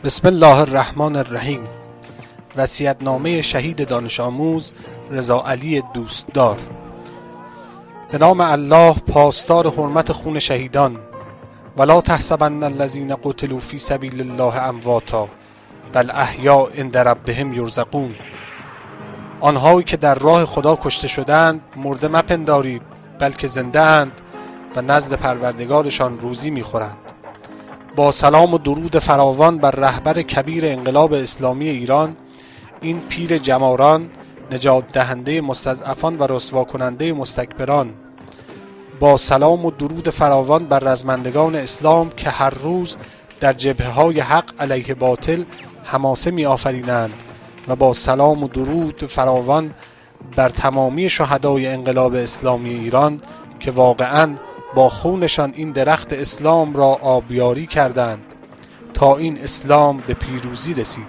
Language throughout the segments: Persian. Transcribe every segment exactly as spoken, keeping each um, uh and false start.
بسم الله الرحمن الرحیم. وصیت‌نامه شهید دانش آموز رضا علی دوستدار. به نام الله، پاسدار حرمت خون شهیدان. ولا تحسبن الذین قتلوا فی سبیل الله امواتا بل احیاء عند ربهم یرزقون. آنهایی که در راه خدا کشته شدند مرده مپندارید، بلکه زنده اند و نزد پروردگارشان روزی میخورند. با سلام و درود فراوان بر رهبر کبیر انقلاب اسلامی ایران، این پیر جماران، نجات دهنده مستضعفان و رسوا کننده مستکبران. با سلام و درود فراوان بر رزمندگان اسلام که هر روز در جبهه‌های حق علیه باطل حماسه می آفرینند، و با سلام و درود فراوان بر تمامی شهدای انقلاب اسلامی ایران که واقعاً با خونشان این درخت اسلام را آبیاری کردند تا این اسلام به پیروزی رسید.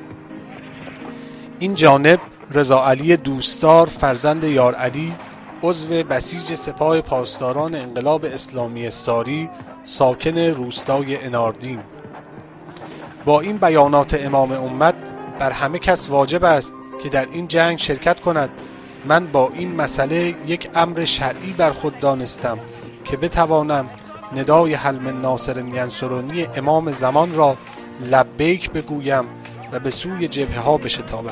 این جانب رضا علی دوستدار، فرزند یار علی، عضو بسیج سپاه پاسداران انقلاب اسلامی ساری، ساکن روستای اناردین. با این بیانات امام امت بر همه کس واجب است که در این جنگ شرکت کند. من با این مسئله یک امر شرعی بر خود دانستم که بتوانم ندای حل من ناصر ینصرنی امام زمان را لبیک بگویم و به سوی جبهه ها بشتابم.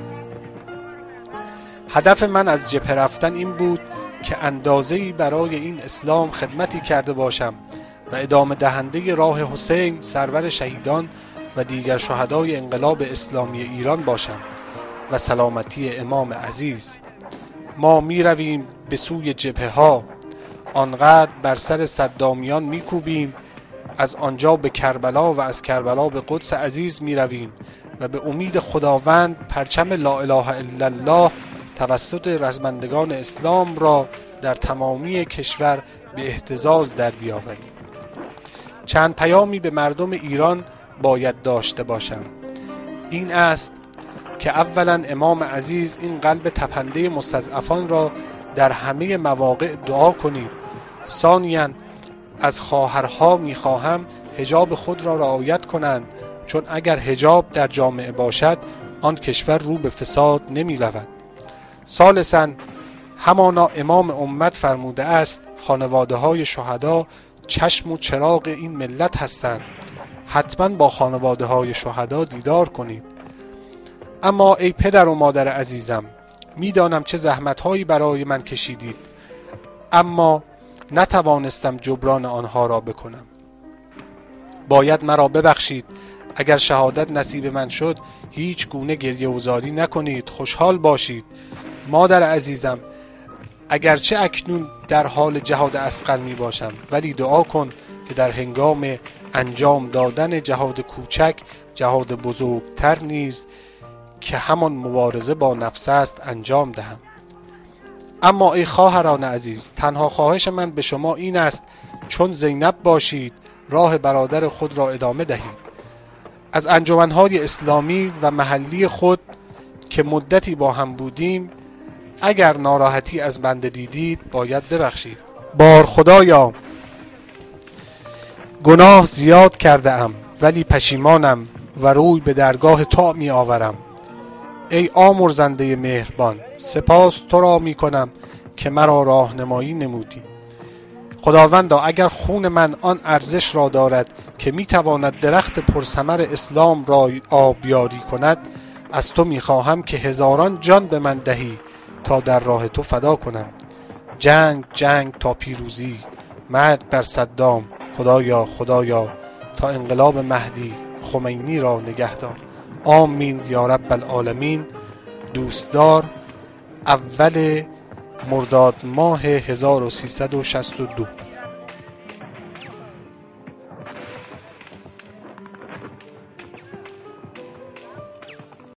هدف من از جبهه رفتن این بود که اندازه‌ای برای این اسلام خدمتی کرده باشم و ادامه دهنده راه حسین سرور شهیدان و دیگر شهدای انقلاب اسلامی ایران باشم و سلامتی امام عزیز. ما می رویم به سوی جبهه ها، آنقدر بر سر صدامیان می کوبیم، از آنجا به کربلا و از کربلا به قدس عزیز می رویم و به امید خداوند پرچم لا اله الا الله توسط رزمندگان اسلام را در تمامی کشور به اهتزاز در بیاوریم. چند پیامی به مردم ایران باید داشته باشم. این است که اولا امام عزیز این قلب تپنده مستضعفان را در همه مواقع دعا کنید. ثانیاً از خواهرها میخواهم حجاب خود را رعایت کنند، چون اگر حجاب در جامعه باشد آن کشور رو به فساد نمی رود. ثالثاً همانا امام امت فرموده است خانواده های شهدا چشم و چراغ این ملت هستند. حتما با خانواده های شهدا دیدار کنید. اما ای پدر و مادر عزیزم، میدانم چه زحمت‌هایی برای من کشیدید، اما نتوانستم جبران آنها را بکنم. باید مرا ببخشید. اگر شهادت نصیب من شد هیچ گونه گریه و زاری نکنید، خوشحال باشید. مادر عزیزم، اگرچه اکنون در حال جهاد اصغر می باشم، ولی دعا کن که در هنگام انجام دادن جهاد کوچک، جهاد بزرگتر نیز که همان مبارزه با نفس است انجام دهم. اما ای خواهران عزیز، تنها خواهش من به شما این است چون زینب باشید راه برادر خود را ادامه دهید. از انجمنهای اسلامی و محلی خود که مدتی با هم بودیم، اگر ناراحتی از بنده دیدید باید ببخشید. بار خدایا، گناه زیاد کرده ام ولی پشیمانم و روی به درگاه تو می آورم. ای آمرزنده مهربان، سپاس تو را می کنم که مرا راهنمایی نمودی. خداوندا، اگر خون من آن ارزش را دارد که می تواند درخت پرثمر اسلام را آبیاری کند، از تو می خواهم که هزاران جان به من دهی تا در راه تو فدا کنم. جنگ جنگ تا پیروزی، مرگ بر صدام. خدایا خدایا تا انقلاب مهدی خمینی را نگهدار. آمین یا رب العالمین. دوستدار، اول مرداد ماه هزار و سیصد و شصت و دو.